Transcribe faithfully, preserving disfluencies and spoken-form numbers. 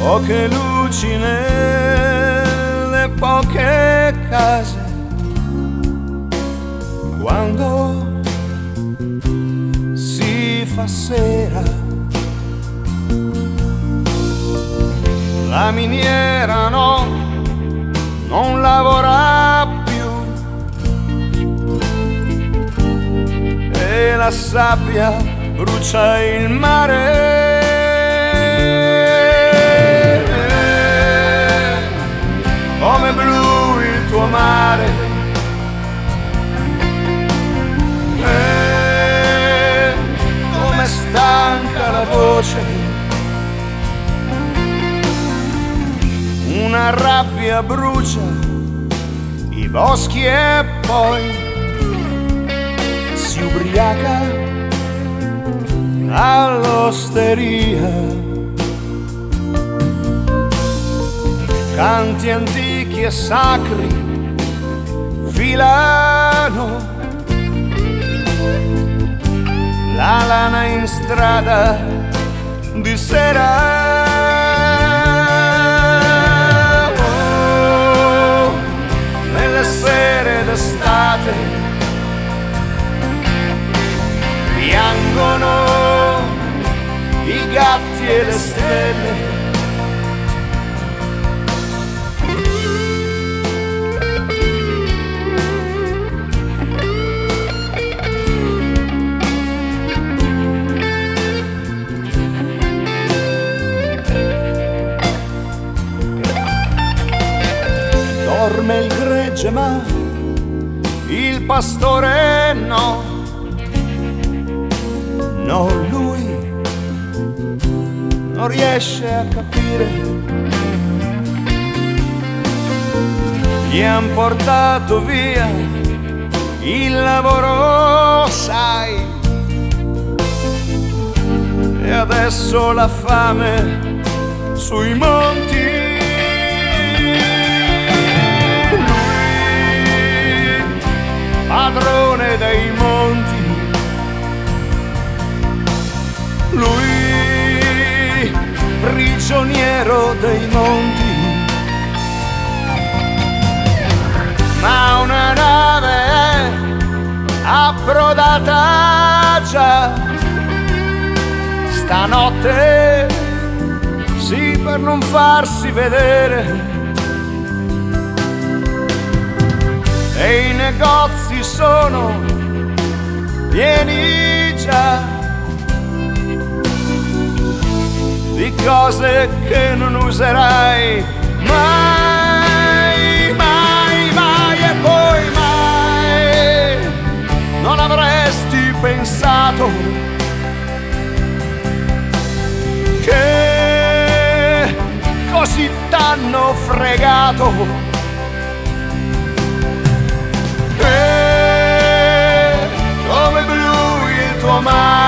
poche luci nelle poche case, quando si fa sera. La miniera no, non lavora più, e la sabbia brucia il mare. Come blu il tuo mare, e come stanca la voce, una rabbia brucia i boschi e poi si ubriaca all'osteria. Canti antichi e sacri filano la lana in strada di sera. Oh, nelle sere d'estate piangono i gatti e le stelle. Dorme il gregge ma il pastore no, no, lui non riesce a capire. Gli han portato via il lavoro, sai, e adesso la fame sui monti. Padrone dei monti, lui prigioniero dei monti. Ma una nave è approdata già stanotte, sì, per non farsi vedere. E i negozi sono pieni già di cose che non userai mai, mai, mai. E poi mai non avresti pensato che così t'hanno fregato. Come blu il tuo mare,